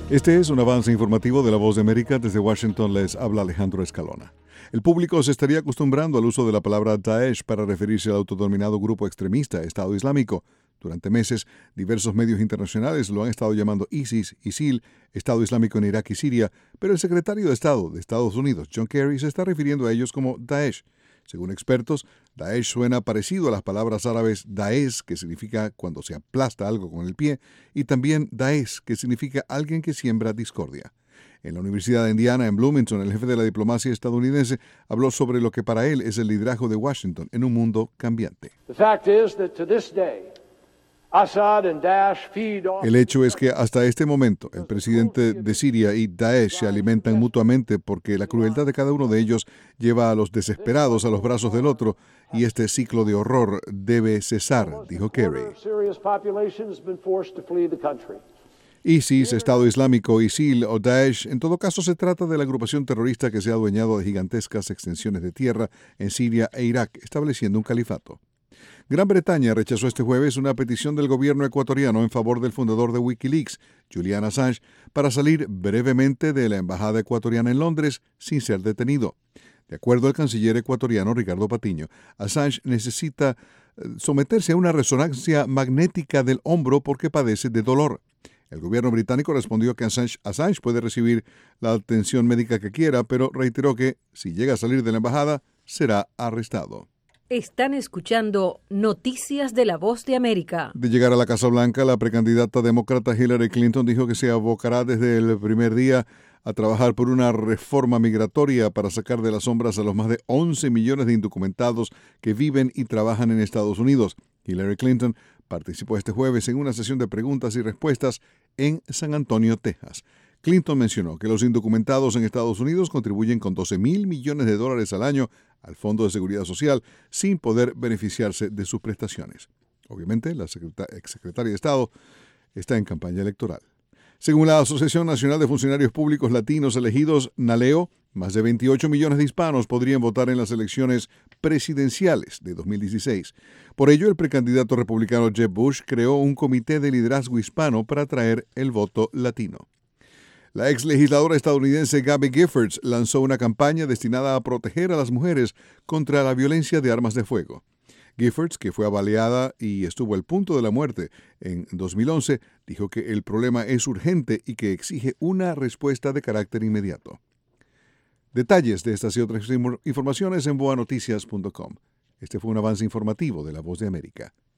Este es un avance informativo de La Voz de América. Desde Washington les habla Alejandro Escalona. El público se estaría acostumbrando al uso de la palabra Daesh para referirse al autodenominado grupo extremista Estado Islámico. Durante meses, diversos medios internacionales lo han estado llamando ISIS, ISIL, Estado Islámico en Irak y Siria, pero el secretario de Estado de Estados Unidos, John Kerry, se está refiriendo a ellos como Daesh. Según expertos, Daesh suena parecido a las palabras árabes Daesh, que significa cuando se aplasta algo con el pie, y también Daesh, que significa alguien que siembra discordia. En la Universidad de Indiana, en Bloomington, el jefe de la diplomacia estadounidense habló sobre lo que para él es el liderazgo de Washington en un mundo cambiante. El hecho es que hasta este momento el presidente de Siria y Daesh se alimentan mutuamente porque la crueldad de cada uno de ellos lleva a los desesperados a los brazos del otro y este ciclo de horror debe cesar, dijo Kerry. ISIS, Estado Islámico, ISIL o Daesh, en todo caso se trata de la agrupación terrorista que se ha adueñado de gigantescas extensiones de tierra en Siria e Irak, estableciendo un califato. Gran Bretaña rechazó este jueves una petición del gobierno ecuatoriano en favor del fundador de Wikileaks, Julian Assange, para salir brevemente de la embajada ecuatoriana en Londres sin ser detenido. De acuerdo al canciller ecuatoriano Ricardo Patiño, Assange necesita someterse a una resonancia magnética del hombro porque padece de dolor. El gobierno británico respondió que Assange puede recibir la atención médica que quiera, pero reiteró que, si llega a salir de la embajada, será arrestado. Están escuchando Noticias de la Voz de América. De llegar a la Casa Blanca, la precandidata demócrata Hillary Clinton dijo que se abocará desde el primer día a trabajar por una reforma migratoria para sacar de las sombras a los más de 11 millones de indocumentados que viven y trabajan en Estados Unidos. Hillary Clinton participó este jueves en una sesión de preguntas y respuestas en San Antonio, Texas. Clinton mencionó que los indocumentados en Estados Unidos contribuyen con $12,000 millones al año al Fondo de Seguridad Social sin poder beneficiarse de sus prestaciones. Obviamente, la exsecretaria de Estado está en campaña electoral. Según la Asociación Nacional de Funcionarios Públicos Latinos Elegidos, NALEO, más de 28 millones de hispanos podrían votar en las elecciones presidenciales de 2016. Por ello, el precandidato republicano Jeb Bush creó un comité de liderazgo hispano para atraer el voto latino. La ex legisladora estadounidense Gabby Giffords lanzó una campaña destinada a proteger a las mujeres contra la violencia de armas de fuego. Giffords, que fue baleada y estuvo al punto de la muerte en 2011, dijo que el problema es urgente y que exige una respuesta de carácter inmediato. Detalles de estas y otras informaciones en boanoticias.com. Este fue un avance informativo de La Voz de América.